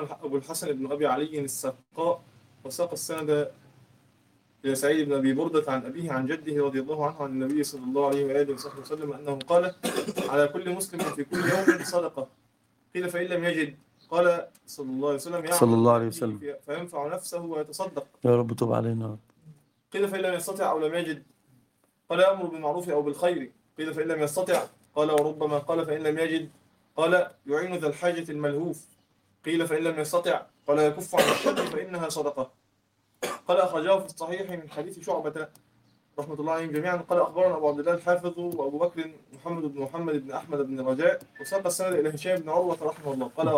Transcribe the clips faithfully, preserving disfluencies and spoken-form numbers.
أبو الحسن بن أبي علي السقاء وساق السند إلى سعيد بن أبي بردة عن أبيه عن جده رضي الله عنه عن النبي صلى الله عليه وآله وصحبه وسلم أنه قال: على كل مسلم في كل يوم صدقة. قيل: فإن لم يجد؟ قال صلى الله عليه وسلم: صلى الله عليه يعمل وسلم. بيده فينفع نفسه ويتصدق. يا رب تب علينا. قيل: فإن لم يستطع أو لم يجد؟ قال: يأمر بالمعروف أو بالخير. قيل: فإن لم يستطع؟ قال: وربما. قال: فإن لم يجد؟ قال: يعين ذا الحاجة الملهوف. قيل: فإن لم يستطع؟ قال: يكف عن الشر فإنها صدقة. قال: أخرجه في الصحيح من حديث شعبة رحمة الله عليهم جميعا. قال: أخبرنا أبو عبد الله الحافظ وأبو بكر محمد بن محمد بن أحمد بن رجاء وساق السند إلى هشام بن عروة رحمه الله. قال: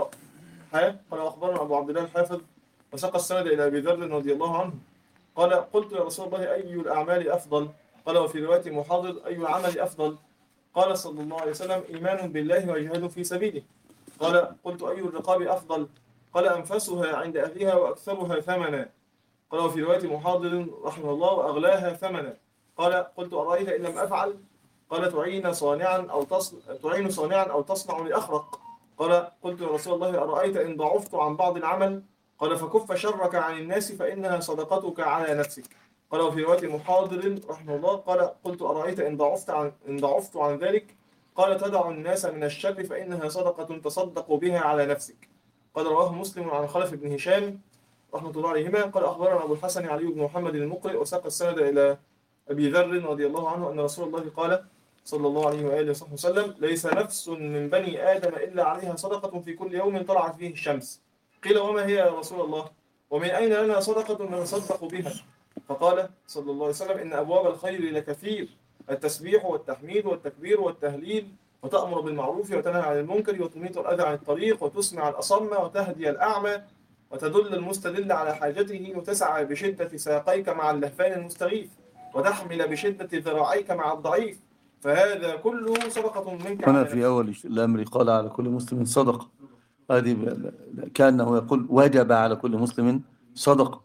قال: أخبرنا أبو عبد الله الحافظ وساق السند إلى أبي ذر رضي الله عنه قال: قلت يا رسول الله: أي الأعمال أفضل؟ قال: وفي رواية محاضر: أي العمل أفضل؟ قال صلى الله عليه وسلم: إيمان بالله وجهاد في سبيله. قال: قلت: أي الرقاب أفضل؟ قال: أنفسها عند أهلها وأكثرها ثمنا. قال: وفي رواية محاضر رحمه الله: وأغلاها ثمنا. قال: قلت: أرأيت إن لم أفعل؟ قال: تعين صانعا أو تصنع تعين صانعا أو تصنع لأخرق. قال: قلت يا رسول الله: أرأيت إن ضعفت عن بعض العمل؟ قال: فكف شرك عن الناس فإنها صدقتك على نفسك. قال: وفي رواية محاضر رحمه الله: قال: قلت: أرأيت إن ضعفت عن إن ضعفت عن ذلك؟ قال: تدع الناس من الشر فإنها صدقة تصدق بها على نفسك. قال: رواه مسلم عن خلف بن هشام رحمة الله عليهما. قال: أخبرنا أبو الحسن علي بن محمد المقرئ وساق السند إلى أبي ذر رضي الله عنه أن رسول الله قال صلى الله عليه وآله وصحبه وسلم: ليس نفس من بني آدم إلا عليها صدقة في كل يوم طلعت فيه الشمس. قيل: وما هي يا رسول الله؟ ومن أين لنا صدقة نتصدق بها؟ فقال صلى الله عليه وسلم: إن أبواب الخير لكثير، التسبيح والتحميد والتكبير والتهليل، وتأمر بالمعروف وتنهى عن المنكر وتميت الأذى عن الطريق وتسمع الأصم وتهدي الأعمى وتدل المستدل على حاجته وتسعى بشدة ساقيك مع اللهفان المستغيث وتحمل بشدة ذراعيك مع الضعيف، فهذا كله صدقة منك. هنا في أول الأمر قال: على كل مسلم صدقة. هذه كأنه يقول: وجب على كل مسلم صدقة،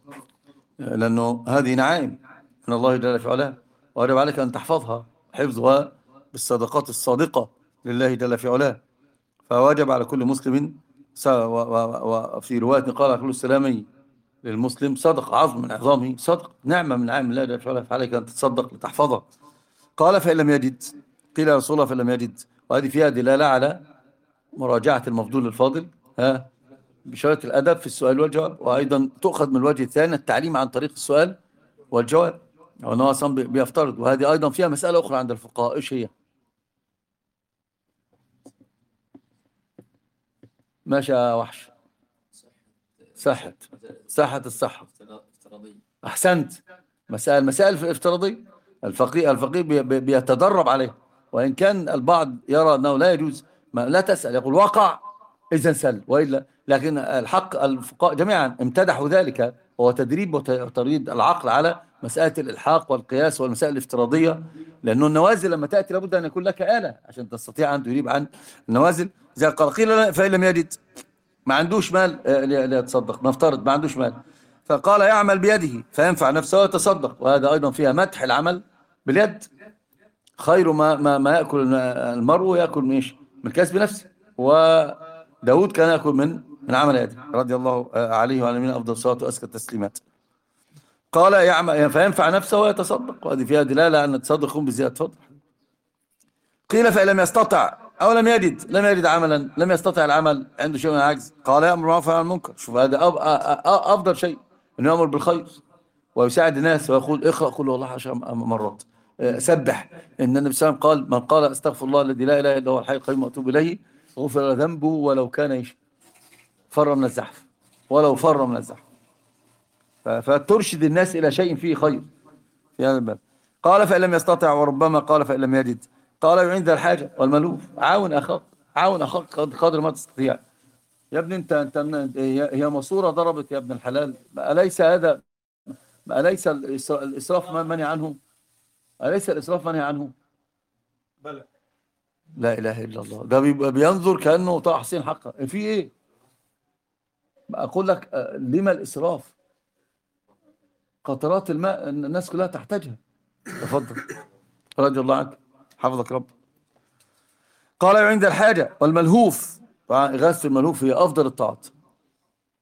لأنه هذه نعائم من الله جل في علاه، وجب عليك أن تحفظها، حفظها بالصدقات الصادقة لله جل في علاه. فوجب على كل مسلم، وفي رواية قال: على كل السلامي للمسلم صدق، عظم من عظامه صدق، نعمة من نعم الله جل في علاه، فعليك أن تتصدق لتحفظها. قال: فإن لم يجد؟ قيل: يا رسول الله: فإن لم يجد. وهذه فيها دلالة على مراجعة المفضول الفاضل ها بشرط الأدب في السؤال والجواب، وأيضا تؤخذ من الوجه الثاني التعليم عن طريق السؤال والجواب، وأنه أصلا بيفترض. وهذه أيضا فيها مسألة أخرى عند الفقهاء، إيش هي؟ ماشي يا وحش. صحة صحة الصحة. أحسنت. مسائل مسائل في الافتراضية الفقيه الفقيه بيتدرب عليه، وإن كان البعض يرى أنه لا يجوز، ما لا تسأل، يقول وقع إذن سل وإلا. لكن الحق الفقهاء جميعا امتدحوا ذلك، هو تدريب وتريد العقل على مسألة الإلحاق والقياس والمسائل الافتراضية، لأنه النوازل لما تأتي لابد أن يكون لك آلة عشان تستطيع أن تجيب عن النوازل. زي قال: قيل: فإن لم يجد، ما عندوش مال ليتصدق، نفترض ما عندوش مال، فقال: يعمل بيده فينفع نفسه ويتصدق. وهذا أيضا فيها مدح العمل باليد، خير ما ما, ما يأكل المرء يأكل من ايش؟ من كسب نفسه. وداود كان يأكل من من عمل يده رضي الله عليه وعلى نبينا أفضل الصلاة وأزكى التسليمات. قال: يعمل فينفع نفسه ويتصدق، وهذه فيها دلالة أن التصدق يكون بزيادة فضل. قيل: فإن لم يستطع أو لم يجد، لم يجد عملا، لم يستطع العمل، عنده شيء من العجز، قال: يأمر بالمعروف وينهى عن المنكر. شوف هذا أفضل شيء، أنه يأمر بالخير ويساعد الناس ويقول: اقرأ قل والله عشر مرات، سبح. إن النبي صلى الله عليه وسلم قال: من قال استغفر الله الذي لا إله إلا هو الحي القيوم وأتوب إليه غفر ذنبه ولو كان ايش؟ فر من الزحف، ولو فر من الزحف. فترشد الناس إلى شيء فيه خير في هذا الباب. قال: فإن لم يستطع، وربما قال: فإن لم يجد. قال: يعين ذا الحاجة والملوف، عاون أخاك، عاون أخاك قدر ما تستطيع. يا ابني انت انت هي ماسوره ضربت يا ابن الحلال، أليس هذا أليس الإسراف منهي عنه؟ أليس الإسراف منهي عنه؟ بلى. لا إله إلا الله. ده بينظر كأنه طاع حسين حقا. في إيه؟ أقول لك لما الإسراف؟ قطرات الماء الناس كلها تحتاجها. تفضل رضي الله عنك، حفظك رب. قال: عند الحاجة والملهوف. طبعا إغاثة الملهوف هي أفضل الطاعات،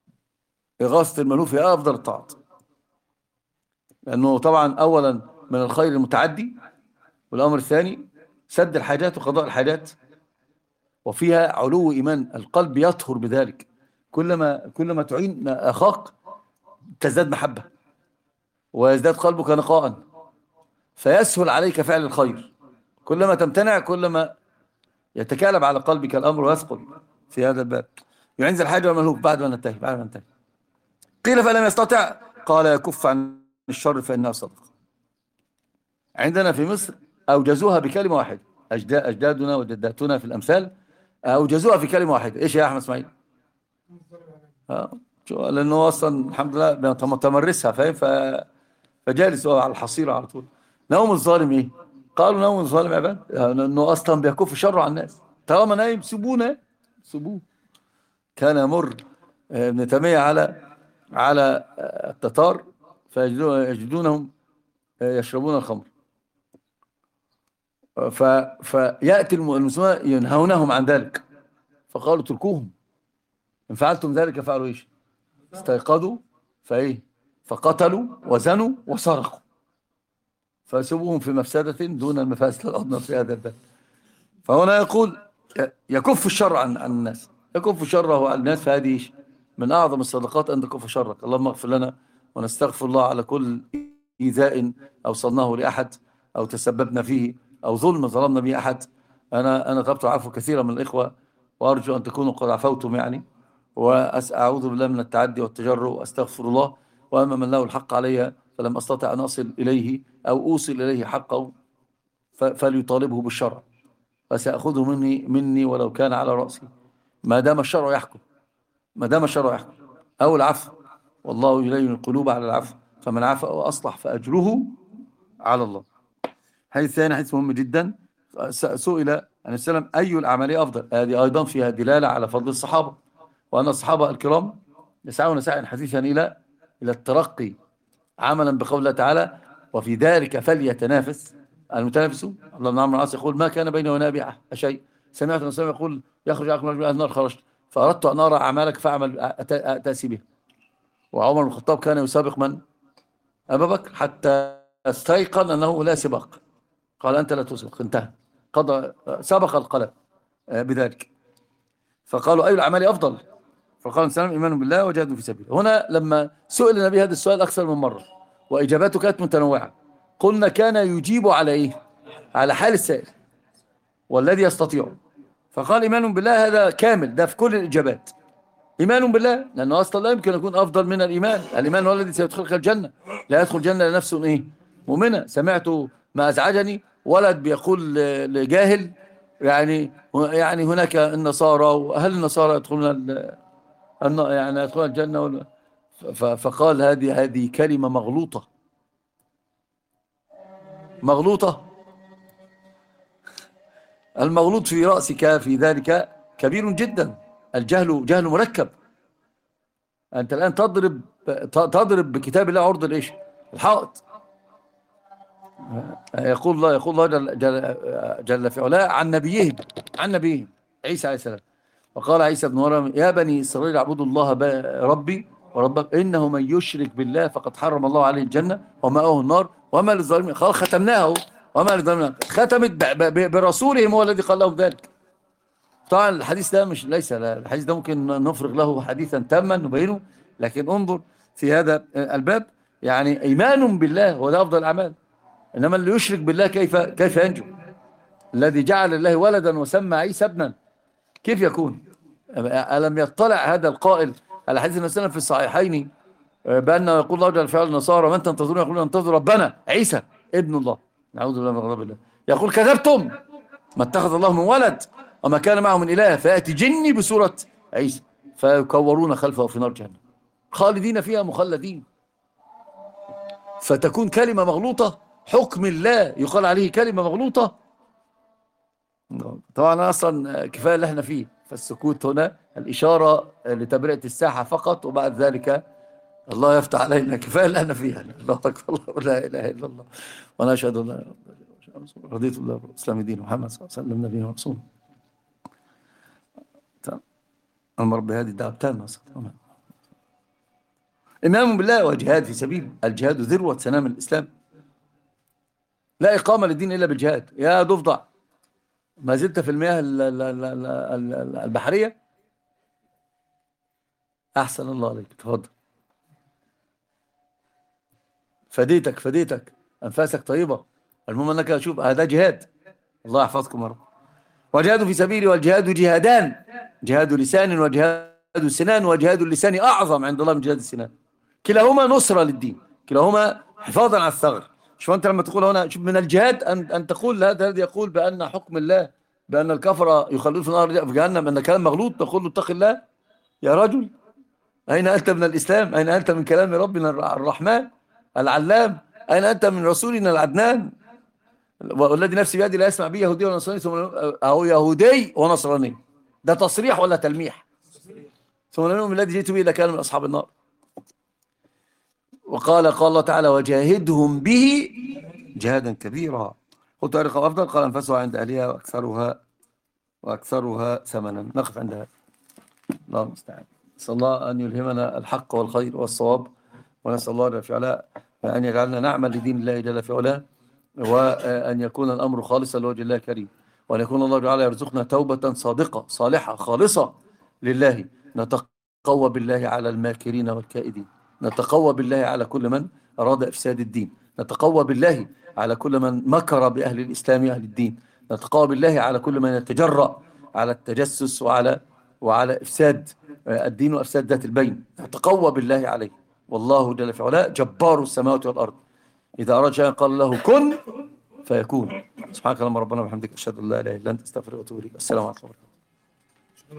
إغاثة الملهوف هي أفضل الطاعات، لأنه طبعا أولا من الخير المتعدي، والأمر الثاني سد الحاجات وقضاء الحاجات، وفيها علو إيمان القلب يطهر بذلك. كلما كلما تعين أخاك تزداد محبة، ويزداد قلبك نقاء، فيسهل عليك فعل الخير. كلما تمتنع كلما يتكالب على قلبك الأمر ويثقل في هذا الباب. يعنز الحاجة والملهوف بعد ما ننتهي بعد ما ننتهي قيل فلم يستطع، قال يكف عن الشر فإنها صدقة. عندنا في مصر أوجزوها بكلمة واحدة، أجدادنا وجداتنا في الأمثال أوجزوها في كلمة واحدة. إيش يا أحمد إسماعيل؟ اه لأنه أصلا الحمد لله متمرسها، فاهم؟ فجالس هو على الحصيرة على طول. نوم الظالم إيه؟ قالوا نوم الظالم عباد، لأنه أصلا بيكف شره عن الناس. طالما نايم سيبونا، سيبوه. كان يمر ابن تيمية على على التتار فيجدونهم يشربون الخمر، ف فيأتي المسلمون ينهونهم عن ذلك، فقالوا تركوهم، إن فعلتم ذلك فعلوا إيش؟ استيقظوا فإيه؟ فقتلوا وزنوا وسرقوا، فسبوهم في مفسدة دون المفاسد الأضنى في هذا الباب. فهنا يقول يكف الشر عن عن الناس، يكف شره عن الناس، فهذه من أعظم الصدقات أن تكف شرك. اللهم اغفر لنا ونستغفر الله على كل إيذاء أوصلناه لأحد أو تسببنا فيه أو ظلم ظلمنا به أحد. أنا أنا طلبت العفو كثيرا من الإخوة، وأرجو أن تكونوا قد عفوتم يعني، وأعوذ بالله من التعدي والتجرؤ وأستغفر الله. وأما من له الحق علي فلم أستطع أن أصل إليه أو أوصل إليه حقه فليطالبه بالشرع، فسأخذه مني مني ولو كان على رأسي، ما دام الشرع يحكم، ما دام الشرع يحكم. أو العفو، والله يلين القلوب على العفو، فمن عفا وأصلح فأجره على الله. حديث ثاني، حديث مهم جدا، سئل عن السلام أي الأعمال أفضل. هذه أيضا فيها دلالة على فضل الصحابة، وأن الصحابة الكرام يسعون سعيا حثيثا إلى إلى الترقي، عملا بقول الله تعالى وفي ذلك فليتنافس المتنافسون. الله بن عمرو العاص يقول ما كان بيني وبين أبي شيء، سمعت النبي يقول يخرج عليكم رجل أهل النار خرجت، فأردت أن أرى أعمالك فأعمل أتأسي بها. وعمر بن الخطاب كان يسابق من؟ أبا بكر، حتى استيقن أنه لا سباق، قال أنت لا تسبق، انتهى، قضى سبق القلم بذلك. فقالوا أي الأعمال أفضل؟ فقال السلام إيمان بالله وجهاد في سبيله. هنا لما سئل النبي هذا السؤال أكثر من مرة وإجاباته كانت متنوعة، قلنا كان يجيب على إيه؟ على حال السائل والذي يستطيع. فقال إيمان بالله، هذا كامل، ده في كل الإجابات، إيمان بالله، لأنه أصلا لا يمكن يكون أفضل من الإيمان. الإيمان هو الذي سيدخلك الجنة، لا يدخل الجنة لنفس إيه؟ مؤمنة. سمعت ما أزعجني ولد بيقول لجاهل يعني يعني هناك النصارى، وهل النصارى يدخلون يعني يدخلون الجنة ولا؟ فقال هذه هذه كلمة مغلوطة، مغلوطة. المغلوط في رأسك في ذلك كبير جدا. الجهل جهل مركب. أنت الآن تضرب تضرب بكتاب الله عرض الإيش؟ الحائط. يقول الله يقول الله جل, جل, جل في علاه عن نبيهم عن نبيهم عيسى عليه السلام، وقال عيسى بن مريم يا بني إسرائيل اعبدوا الله ربي وربك إنه من يشرك بالله فقد حرم الله عليه الجنة ومأواه النار وما للظالمين. قال ختمناه وما للظالمين، ختمت برسولهم هو الذي قال لهم ذلك. طبعا الحديث ده مش ليس الحديث ده ممكن نفرغ له حديثا تاما نبينه، لكن انظر في هذا الباب يعني إيمان بالله هو ده أفضل الأعمال. إنما اللي يشرك بالله كيف كيف ينجو؟ الذي جعل الله ولدا وسمى عيسى ابنا كيف يكون؟ ألم يطلع هذا القائل على حديث النبي صلى الله عليه وسلم في الصحيحين بأنه يقول الله جل فعل النصارى من تنتظرون؟ يقولون ننتظر ربنا عيسى ابن الله، نعوذ بالله من غضب الله. يقول كذبتم، ما اتخذ الله من ولد وما كان معه من إله، فيأتي جني بصورة عيسى فيكورون خلفه في نار جهنم خالدين فيها مخلدين. فتكون كلمة مغلوطة، حكم الله يقال عليه كلمة مغلوطة. طبعا أصلا كفاية اللي احنا فيه، فالسكوت هنا الإشارة لتبرئة الساحة فقط، وبعد ذلك الله يفتح علينا، كفاية اللي احنا فيها. الله أكبر، الله لا إله إلا الله وأنا أشهد أن لا إله إلا الله رضيت الله بالإسلام دين محمد صلى الله عليه وسلم نبينا ورسوله. أمر بهذه الدعوة التامة. إيمان بالله وجهاد في سبيل. الجهاد ذروة سنام الإسلام. لا إقامة للدين إلا بالجهاد. يا ضفدع، ما زلت في المياه ال- ال- ال- ال- ال- البحرية؟ أحسن الله عليك، تفضل. فديتك فديتك أنفاسك طيبة. المهم أنك أشوف هذا جهاد. الله يحفظكم يا رب. وجهاد في سبيلي، والجهاد جهادان، جهاد لسان وجهاد سنان، وجهاد اللسان أعظم عند الله من جهاد السنان. كلاهما نصرة للدين، كلاهما حفاظا على الثغر. شوف أنت لما تقول هنا، شوف من الجهاد أن أن تقول هذا الذي يقول بأن حكم الله بأن الكفر يخلون في النار في جهنم أن كلام مغلوط، تقول له اتق الله يا رجل. أين أنت من الإسلام؟ أين أنت من كلام ربنا الرحمن العلام؟ أين أنت من رسولنا العدنان؟ والذي نفسي بيدي لا يسمع بي يهودي ونصراني ثم أو يهودي ونصراني. ده تصريح ولا تلميح؟ ثم لا يؤمن الذي جئت به إلا كان من أصحاب النار. وقال قال الله تعالى وجاهدهم به جهادا كبيرا. قلت أرقى أفضل، قال أنفسها عند أهلها وأكثرها وأكثرها ثمنا. نقف عند هذا. الله المستعان. نسأل الله أن يلهمنا الحق والخير والصواب، ونسأل الله جل في علاه أن يجعلنا نعمل لدين الله جل في علاه، وأن يكون الأمر خالصا لوجه الله الكريم، وأن يكون الله تعالى يرزقنا توبة صادقة صالحة خالصة لله، نتقوى بالله على الماكرين والكائدين، نتقوى بالله على كل من أراد إفساد الدين، نتقوى بالله على كل من مكر بأهل الإسلام أهل الدين، نتقوى بالله على كل من يتجرأ على التجسس وعلى وعلى إفساد الدين وإفساد ذات البين، نتقوى بالله عليه. والله جل في علاه جبار السماوات والأرض، إذا أراد شيئا قال له كن فيكون. سبحانك اللهم ربنا وبحمدك، أشهد أن لا إله إلا أنت، أستغفرك وأتوب إليك. السلام عليكم.